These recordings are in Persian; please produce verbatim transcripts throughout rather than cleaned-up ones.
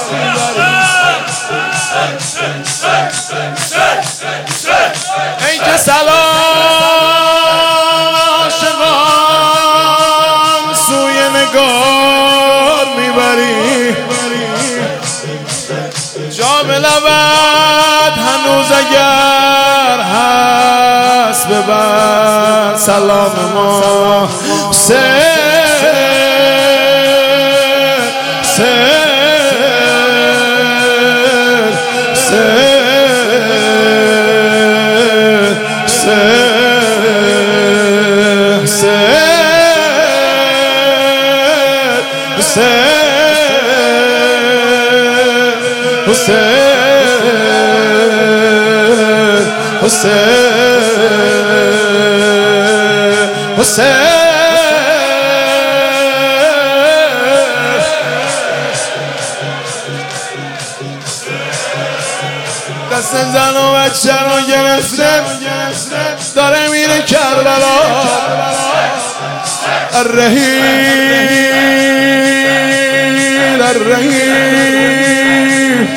ای که سلام عاشقان سوی نگار میبری، جام لبت هنوز اگر هست ببر سلام ما سه سه دست زن و بچه رو گرفته داره میره کربلا، الرحیل الرحیل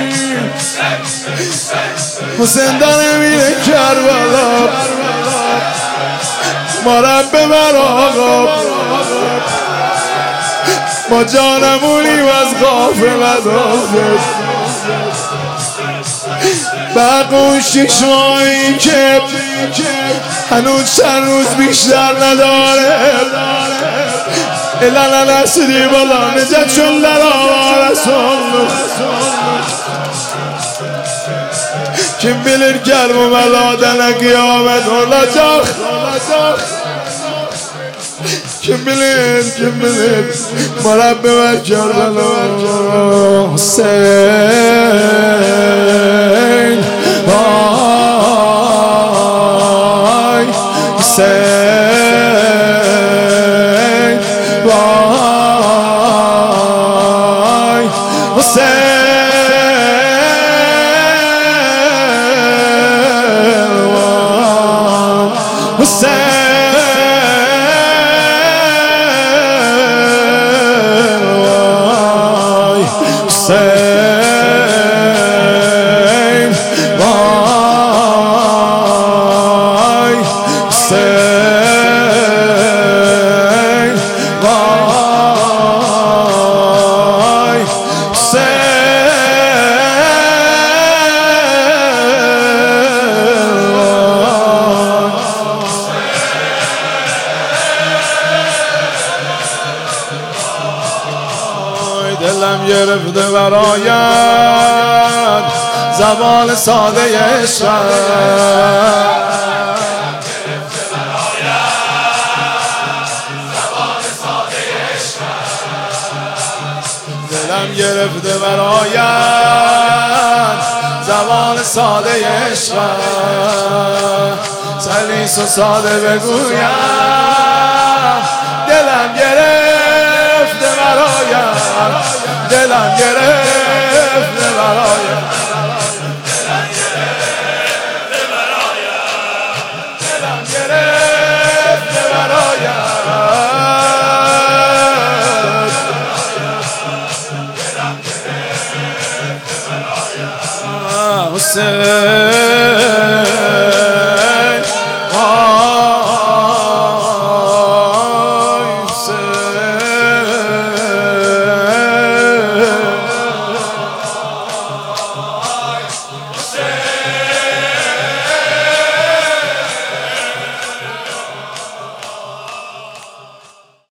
حسین داره میره کربلا، ما رب ببر آقا، ما جانمونیم از غافلت آخر، برق اون شش ماهی که هنوز چند روز بیشتر نداره، الان نسری بالا نجات شن در آوار رسول kim bilir gel bu beladan kıyamet olacak, kim bilir kim bilir Rabbi ver Kerbela Hüseyin vay Hüseyin vay Hüseyin دلم گرفته برایت زبان ساده عشقت، دلم گرفته برایت زبان ساده عشقت، سلیس و ساده بگویم دلم گرفته برایت، دلم گرفته برایم، دلم گرفته برایم، دلم گرفته برایم، دلم گرفته برایم حسین